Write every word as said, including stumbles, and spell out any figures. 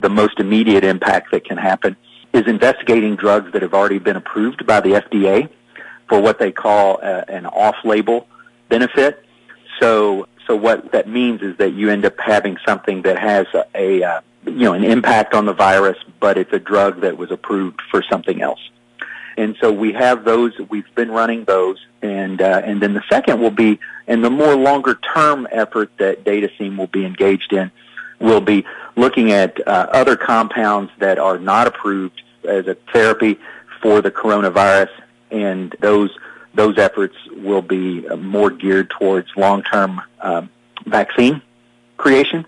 the most immediate impact that can happen is investigating drugs that have already been approved by the F D A for what they call a, an off-label benefit. So, so what that means is that you end up having something that has a, a uh, you know, an impact on the virus, but it's a drug that was approved for something else. And so we have those. We've been running those, and uh, and then the second will be, and the more longer-term effort that DataSeam will be engaged in, will be looking at uh, other compounds that are not approved as a therapy for the coronavirus, and those those efforts will be more geared towards long-term um, vaccine creation.